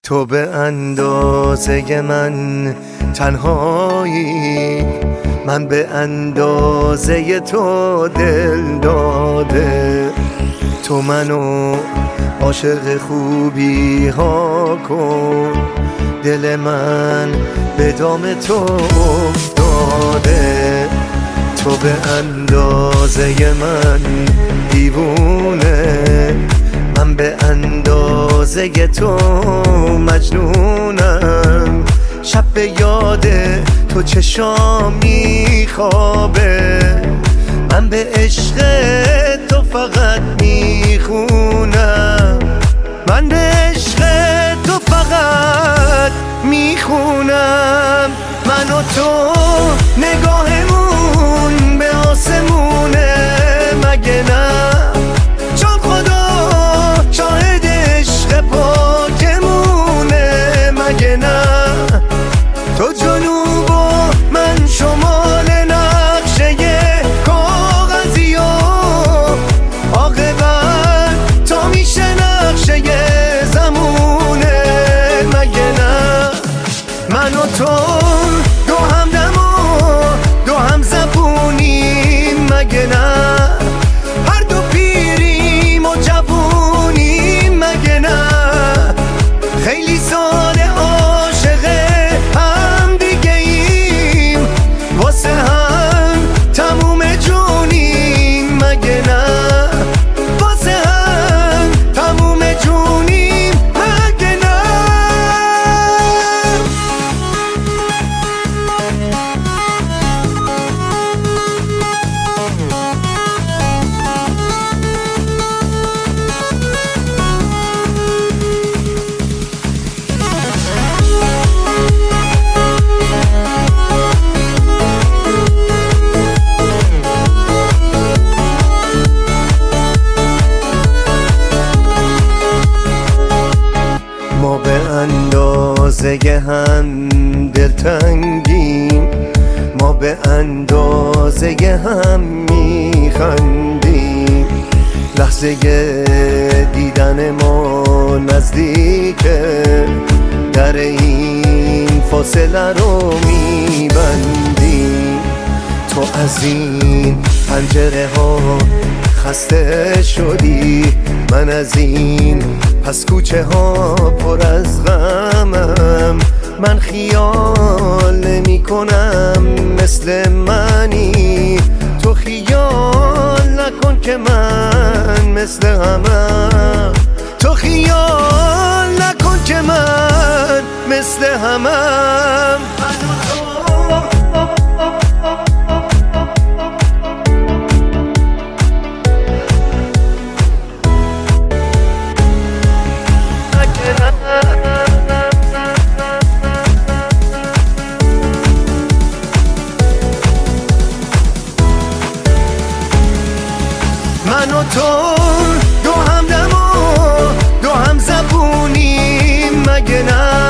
تو به اندازه من تنهایی، من به اندازه تو دل داده. تو منو عاشق خوبی ها کن، دل من به دام تو افتاده. تو به اندازه من دیوونه، من به اندازه تو مجنونم. شب به یاد تو چشام میخوابه، من به عشق تو فقط میخونم. من به عشق تو فقط میخونم. من و تو نگاهمون به آسمونه، مگه نه؟ چون خدا شاهد عشق پاکمونه، مگه نه؟ تو جنوب و من شمال نقشه کاغذی و عاقبت تو میشه نقشه زمونه، مگه نه؟ من و تو دو همدم و دو هم زبونیم، مگه نه؟ هر دو پیریم و جوونیم، مگه نه؟ خیلی ساده عاشق هم دیگه ایم، واسه هم تموم جونیم، مگه نه؟ واسه هم تموم جونیم، مگه نه؟ ما به اندازه هم دلتنگیم، ما به اندازه هم میخندیم. لحظه دیدن ما نزدیکه، در این فاصله رو میبندیم. تو از این پنجره ها خسته شدی، من از این پس کوچه ها پر از غمم. من خیال نمی کنم مثل منی، تو خیال نکن که من مثل همم. تو خیال نکن که من مثل همم. من و تو دو همدم و دو هم زبونیم، مگه نه؟